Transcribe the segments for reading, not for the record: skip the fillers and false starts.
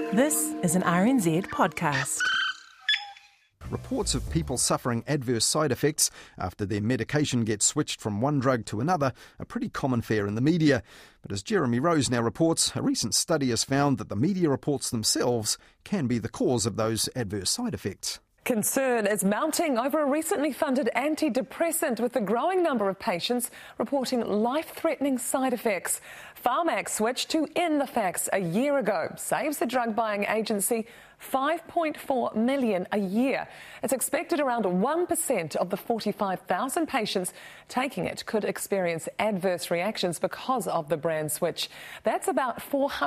This is an RNZ podcast. Reports of people suffering adverse side effects after their medication gets switched from one drug to another are pretty common fare in the media. But as Jeremy Rose now reports, a recent study has found that the media reports themselves can be the cause of those adverse side effects. Concern is mounting over a recently funded antidepressant, with a growing number of patients reporting life-threatening side effects. Pharmac switched to Inlefax a year ago, saves the drug buying agency $5.4 million a year. It's expected around 1% of the 45,000 patients taking it could experience adverse reactions because of the brand switch. That's about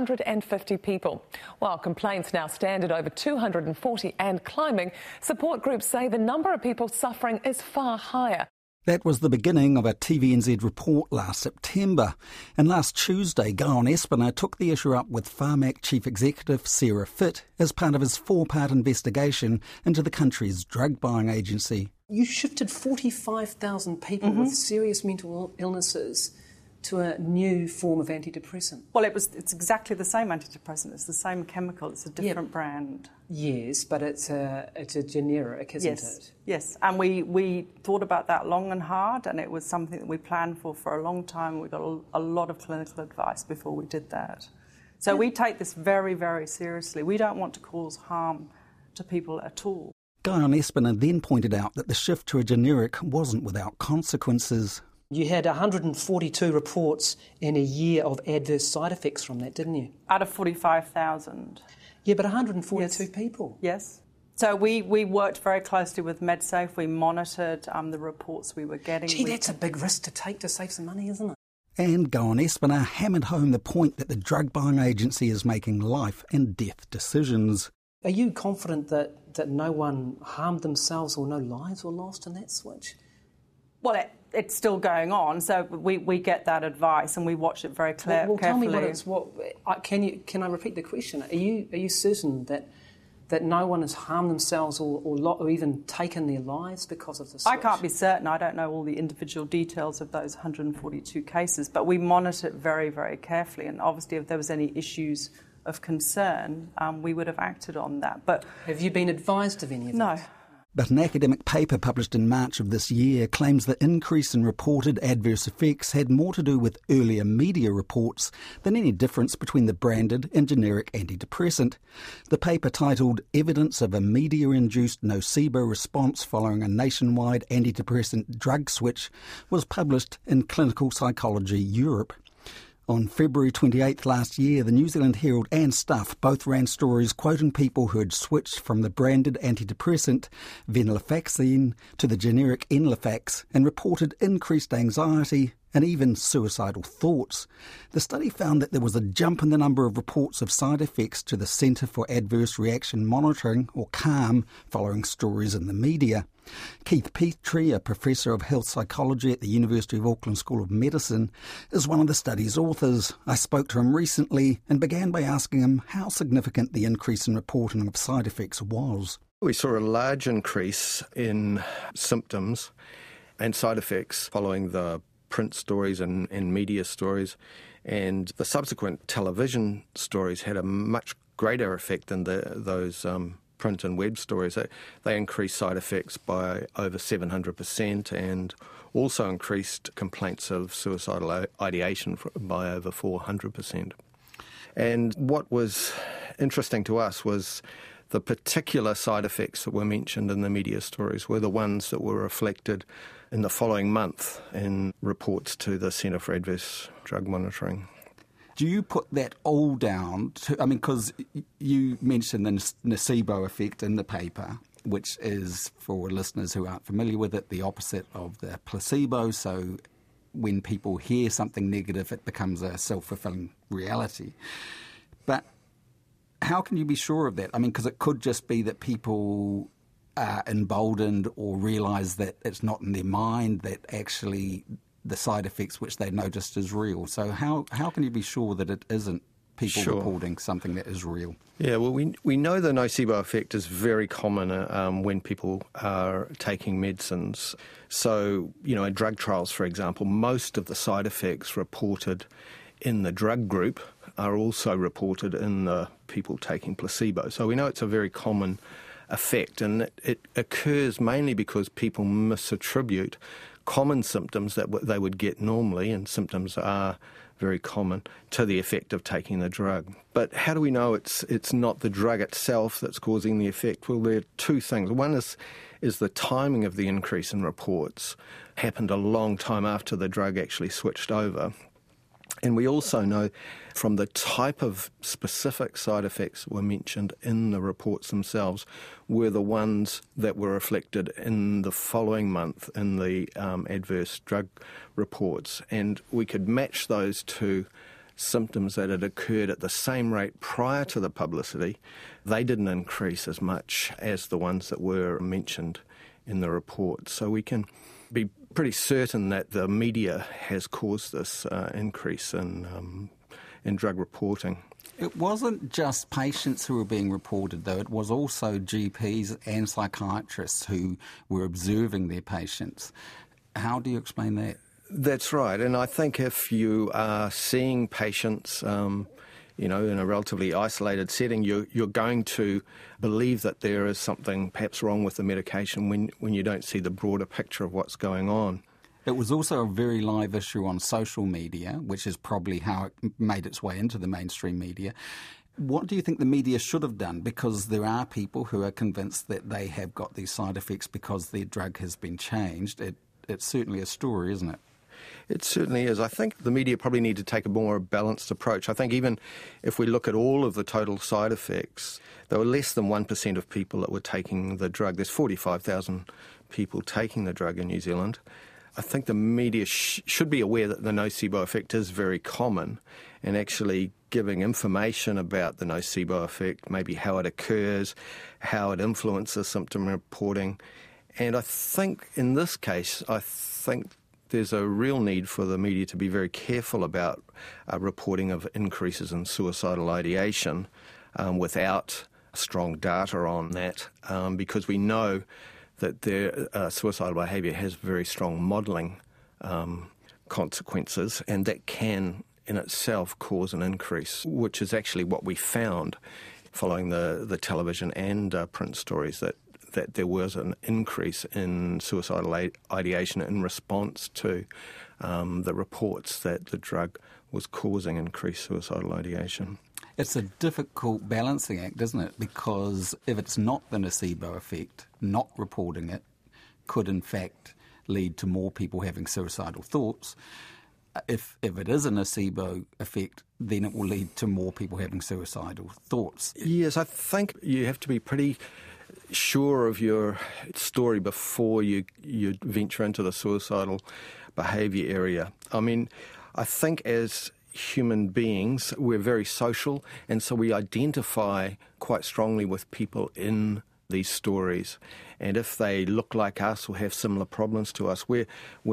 450 people. While complaints now stand at over 240 and climbing, support groups say the number of people suffering is far higher. That was the beginning of a TVNZ report last September. And last Tuesday, Guyon Espiner took the issue up with Pharmac Chief Executive Sarah Fitt as part of his four-part investigation into the country's drug buying agency. You shifted 45,000 people with serious mental illnesses to a new form of antidepressant. Well, it's exactly the same antidepressant. It's the same chemical. It's a different brand. Yes, but it's a generic, isn't it? Yes, and we thought about that long and hard, and it was something that we planned for a long time. We got a lot of clinical advice before we did that. So we take this very, very seriously. We don't want to cause harm to people at all. Guyon Espiner then pointed out that the shift to a generic wasn't without consequences. You had 142 reports and a year of adverse side effects from that, didn't you? Out of 45,000. Yeah, but 142 people. Yes. So we worked very closely with MedSafe. We monitored the reports we were getting. Gee, that's a big risk to take to save some money, isn't it? And Guyon Espiner hammered home the point that the drug buying agency is making life and death decisions. Are you confident that no one harmed themselves or no lives were lost in that switch? Well, it's still going on, so we get that advice and we watch it very carefully. Tell me can I repeat the question? Are you certain that no one has harmed themselves or even taken their lives because of the switch? I can't be certain. I don't know all the individual details of those 142 cases, but we monitor it very, very carefully. And obviously, if there was any issues of concern, we would have acted on that. But have you been advised of any of that? No. But an academic paper published in March of this year claims the increase in reported adverse effects had more to do with earlier media reports than any difference between the branded and generic antidepressant. The paper, titled Evidence of a Media-Induced Nocebo Response Following a Nationwide Antidepressant Drug Switch, was published in Clinical Psychology Europe. On February 28th last year, the New Zealand Herald and Stuff both ran stories quoting people who had switched from the branded antidepressant venlafaxine to the generic Inlefax and reported increased anxiety and even suicidal thoughts. The study found that there was a jump in the number of reports of side effects to the Centre for Adverse Reaction Monitoring, or CARM, following stories in the media. Keith Petrie, a professor of health psychology at the University of Auckland School of Medicine, is one of the study's authors. I spoke to him recently and began by asking him how significant the increase in reporting of side effects was. We saw a large increase in symptoms and side effects following the print stories and media stories, and the subsequent television stories had a much greater effect than those print and web stories. They increased side effects by over 700% and also increased complaints of suicidal ideation by over 400%. And what was interesting to us was the particular side effects that were mentioned in the media stories were the ones that were reflected in the following month in reports to the Centre for Adverse Drug Monitoring. Do you put that all down to, because you mentioned the nocebo effect in the paper, which is, for listeners who aren't familiar with it, the opposite of the placebo. So when people hear something negative, it becomes a self-fulfilling reality. But how can you be sure of that? Because it could just be that people are emboldened or realise that it's not in their mind, that actually the side effects which they noticed is real. So how can you be sure that it isn't people reporting something that is real? Yeah, well, we know the nocebo effect is very common when people are taking medicines. So, in drug trials, for example, most of the side effects reported in the drug group are also reported in the people taking placebo. So we know it's a very common effect, and it occurs mainly because people misattribute common symptoms that they would get normally, and symptoms are very common, to the effect of taking the drug. But how do we know it's not the drug itself that's causing the effect? Well, there are two things. One is the timing of the increase in reports happened a long time after the drug actually switched over. And we also know from the type of specific side effects were mentioned in the reports themselves were the ones that were reflected in the following month in the adverse drug reports. And we could match those to symptoms that had occurred at the same rate prior to the publicity. They didn't increase as much as the ones that were mentioned in the report. So we can be pretty certain that the media has caused this increase in drug reporting. It wasn't just patients who were being reported, though. It was also GPs and psychiatrists who were observing their patients. How do you explain that? That's right. And I think if you are seeing patients, in a relatively isolated setting, you're going to believe that there is something perhaps wrong with the medication when you don't see the broader picture of what's going on. It was also a very live issue on social media, which is probably how it made its way into the mainstream media. What do you think the media should have done? Because there are people who are convinced that they have got these side effects because their drug has been changed. It's certainly a story, isn't it? It certainly is. I think the media probably need to take a more balanced approach. I think even if we look at all of the total side effects, there were less than 1% of people that were taking the drug. There's 45,000 people taking the drug in New Zealand. I think the media should be aware that the nocebo effect is very common, and actually giving information about the nocebo effect, maybe how it occurs, how it influences symptom reporting. And I think in this case, there's a real need for the media to be very careful about reporting of increases in suicidal ideation without strong data on that, because we know that their suicidal behaviour has very strong modelling consequences, and that can in itself cause an increase, which is actually what we found following the television and print stories, that there was an increase in suicidal ideation in response to the reports that the drug was causing increased suicidal ideation. It's a difficult balancing act, isn't it? Because if it's not the nocebo effect, not reporting it could in fact lead to more people having suicidal thoughts. If it is a nocebo effect, then it will lead to more people having suicidal thoughts. Yes, I think you have to be pretty sure of your story before you venture into the suicidal behaviour area. I mean, I think as human beings, we're very social, and so we identify quite strongly with people in these stories. And if they look like us or have similar problems to us, we're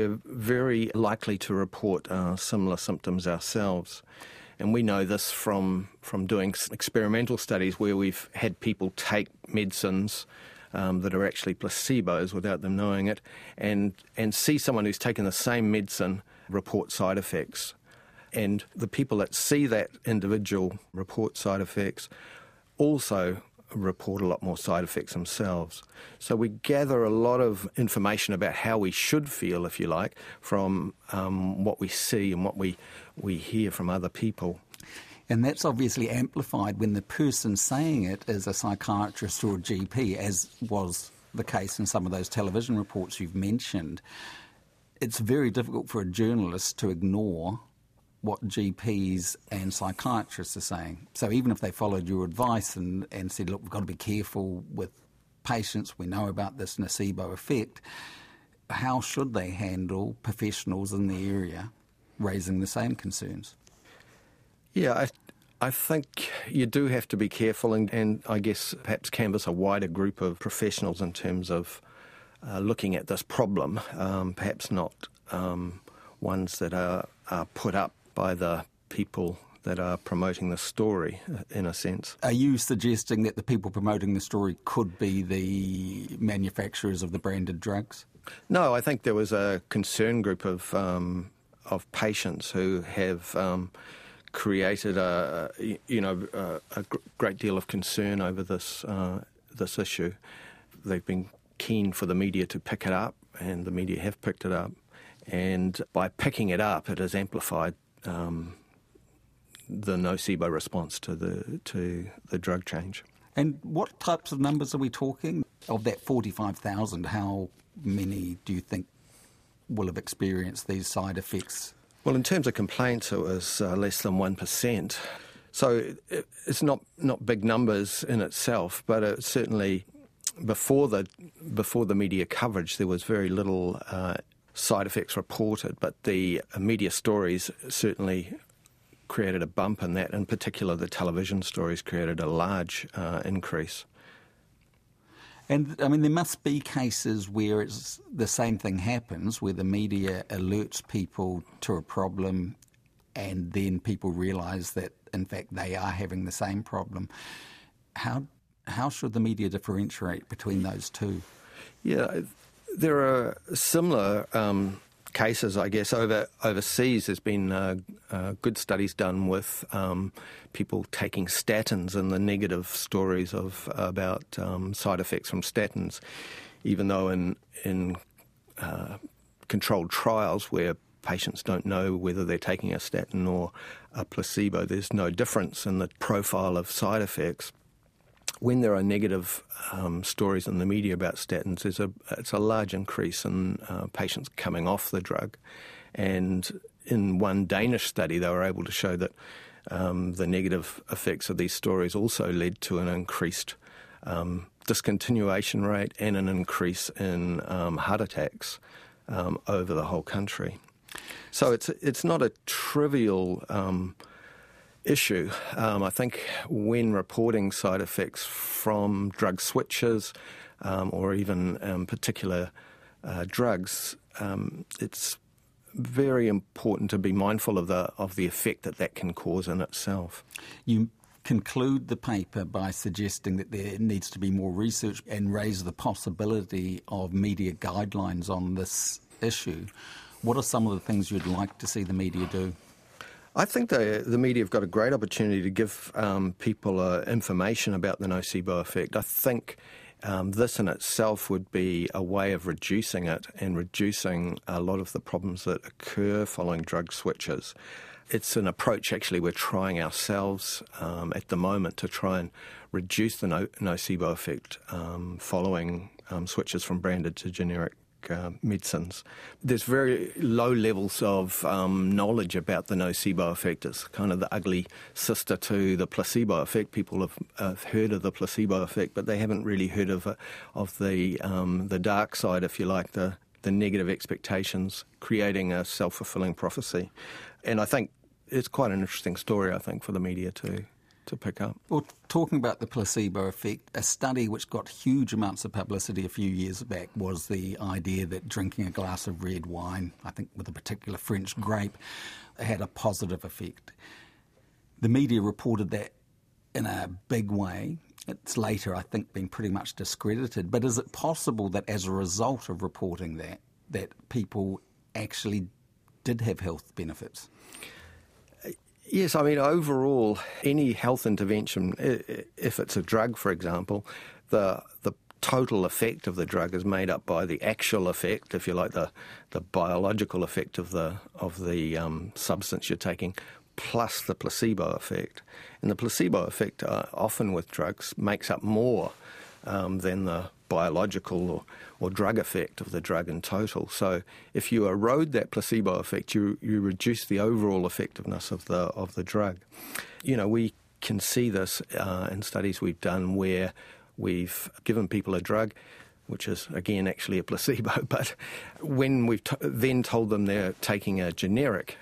very likely to report similar symptoms ourselves. And we know this from doing experimental studies where we've had people take medicines that are actually placebos without them knowing it, and see someone who's taken the same medicine report side effects. And the people that see that individual report side effects also report a lot more side effects themselves. So we gather a lot of information about how we should feel, if you like, from what we see and what we hear from other people. And that's obviously amplified when the person saying it is a psychiatrist or a GP, as was the case in some of those television reports you've mentioned. It's very difficult for a journalist to ignore what GPs and psychiatrists are saying. So even if they followed your advice and said, look, we've got to be careful with patients, we know about this nocebo effect, how should they handle professionals in the area raising the same concerns? Yeah, I think you do have to be careful and I guess perhaps canvass a wider group of professionals in terms of looking at this problem, perhaps not ones that are put up by the people that are promoting the story, in a sense. Are you suggesting that the people promoting the story could be the manufacturers of the branded drugs? No, I think there was a concern group of patients who have created a great deal of concern over this issue. They've been keen for the media to pick it up, and the media have picked it up. And by picking it up, it has amplified the nocebo response to the drug change. And what types of numbers are we talking? Of that 45,000, how many do you think will have experienced these side effects? Well, in terms of complaints, it was less than 1%. So it's not big numbers in itself, but it certainly before the media coverage, there was very little side effects reported. But the media stories certainly created a bump in that. In particular, the television stories created a large increase. And, I mean, there must be cases where it's the same thing happens, where the media alerts people to a problem and then people realise that, in fact, they are having the same problem. How should the media differentiate between those two? Yeah, there are similar cases, I guess, overseas. There's been good studies done with people taking statins and the negative stories about side effects from statins, even though in controlled trials where patients don't know whether they're taking a statin or a placebo, there's no difference in the profile of side effects. When there are negative stories in the media about statins, it's a large increase in patients coming off the drug. And in one Danish study, they were able to show that the negative effects of these stories also led to an increased discontinuation rate and an increase in heart attacks over the whole country. So it's not a trivial issue. I think when reporting side effects from drug switches or even particular drugs, it's very important to be mindful of the effect that can cause in itself. You conclude the paper by suggesting that there needs to be more research and raise the possibility of media guidelines on this issue. What are some of the things you'd like to see the media do? I think the media have got a great opportunity to give people information about the nocebo effect. I think this in itself would be a way of reducing it and reducing a lot of the problems that occur following drug switches. It's an approach actually we're trying ourselves at the moment to try and reduce the nocebo effect following switches from branded to generic medicines. There's very low levels of knowledge about the nocebo effect. It's kind of the ugly sister to the placebo effect. People have heard of the placebo effect, but they haven't really heard of the dark side, if you like, the negative expectations, creating a self-fulfilling prophecy. And I think it's quite an interesting story, I think, for the media to pick up. Well, talking about the placebo effect, a study which got huge amounts of publicity a few years back was the idea that drinking a glass of red wine, I think with a particular French grape, had a positive effect. The media reported that in a big way. It's later, I think, been pretty much discredited. But is it possible that as a result of reporting that people actually did have health benefits? Yes, I mean, overall, any health intervention, if it's a drug, for example, the total effect of the drug is made up by the actual effect, if you like, the biological effect of the substance you're taking, plus the placebo effect. And the placebo effect, often with drugs, makes up more than the biological or drug effect of the drug in total. So if you erode that placebo effect, you reduce the overall effectiveness of the drug. You know, we can see this in studies we've done where we've given people a drug, which is, again, actually a placebo, but when we've then told them they're taking a generic,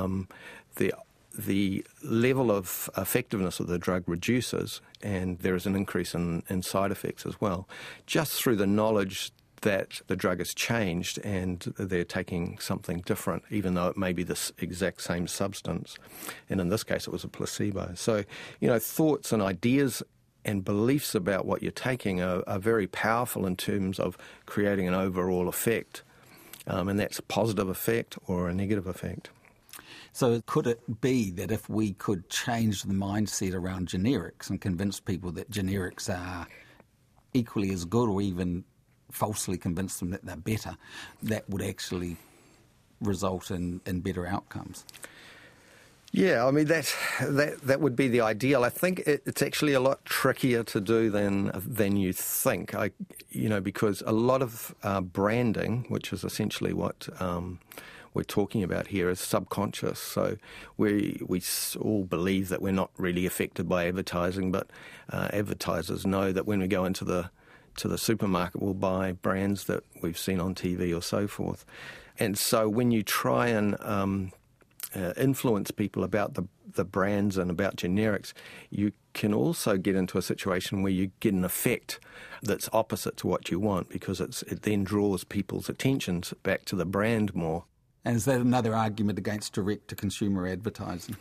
the level of effectiveness of the drug reduces, and there is an increase in side effects as well, just through the knowledge that the drug has changed and they're taking something different, even though it may be the exact same substance. And in this case, it was a placebo. So, you know, thoughts and ideas and beliefs about what you're taking are very powerful in terms of creating an overall effect, and that's a positive effect or a negative effect. So could it be that if we could change the mindset around generics and convince people that generics are equally as good, or even falsely convince them that they're better, that would actually result in better outcomes? Yeah, I mean, that would be the ideal. I think it's actually a lot trickier to do than you think, because a lot of branding, which is essentially what we're talking about here, is subconscious. So we all believe that we're not really affected by advertising, but advertisers know that when we go into the supermarket, we'll buy brands that we've seen on TV or so forth. And so when you try and influence people about the brands and about generics, you can also get into a situation where you get an effect that's opposite to what you want, because it then draws people's attentions back to the brand more. And is that another argument against direct-to-consumer advertising?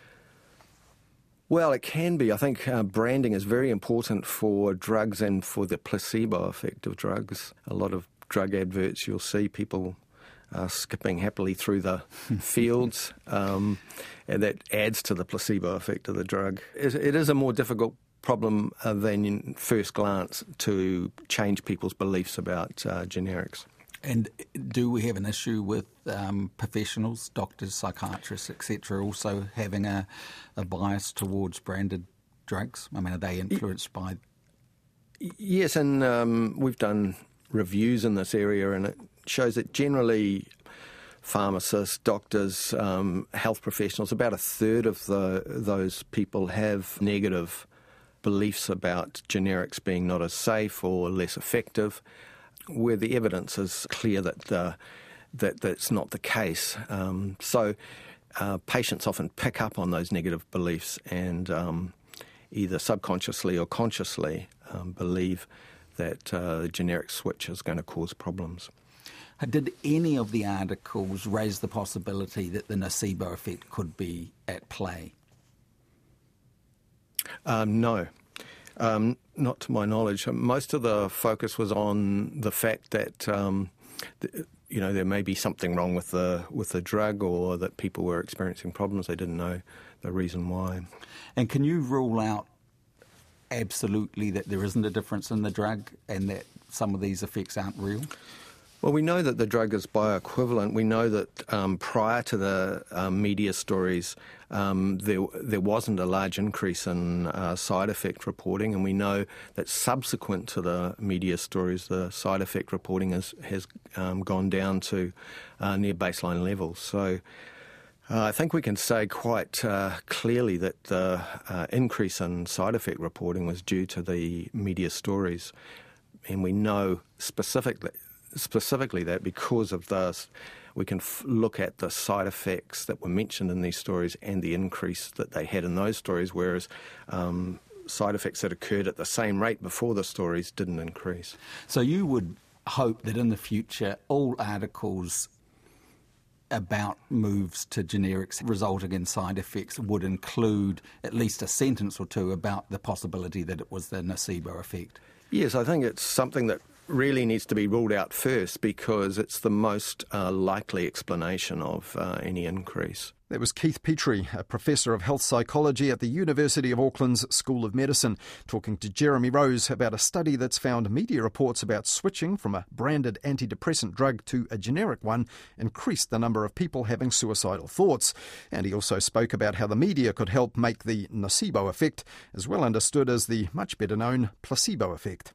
Well, it can be. I think branding is very important for drugs and for the placebo effect of drugs. A lot of drug adverts, you'll see people skipping happily through the fields, and that adds to the placebo effect of the drug. It is a more difficult problem than in first glance to change people's beliefs about generics. And do we have an issue with professionals, doctors, psychiatrists, etc., also having a bias towards branded drugs? I mean, are they influenced by... Yes, and we've done reviews in this area, and it shows that generally pharmacists, doctors, health professionals, about a third of those people have negative beliefs about generics being not as safe or less effective, where the evidence is clear that that's not the case. So patients often pick up on those negative beliefs and either subconsciously or consciously believe that generic switch is going to cause problems. Did any of the articles raise the possibility that the nocebo effect could be at play? No. Not to my knowledge. Most of the focus was on the fact that there may be something wrong with the drug, or that people were experiencing problems. They didn't know the reason why. And can you rule out absolutely that there isn't a difference in the drug and that some of these effects aren't real? Well, we know that the drug is bioequivalent. We know that prior to the media stories, there wasn't a large increase in side effect reporting, and we know that subsequent to the media stories, the side effect reporting has gone down to near baseline levels. So I think we can say quite clearly that the increase in side effect reporting was due to the media stories, and we know specifically that because of this, we can look at the side effects that were mentioned in these stories and the increase that they had in those stories, whereas side effects that occurred at the same rate before the stories didn't increase. So you would hope that in the future all articles about moves to generics resulting in side effects would include at least a sentence or two about the possibility that it was the nocebo effect? Yes, I think it's something that really needs to be ruled out first, because it's the most likely explanation of any increase. That was Keith Petrie, a professor of health psychology at the University of Auckland's School of Medicine, talking to Jeremy Rose about a study that's found media reports about switching from a branded antidepressant drug to a generic one increased the number of people having suicidal thoughts. And he also spoke about how the media could help make the nocebo effect, as well understood as the much better known placebo effect.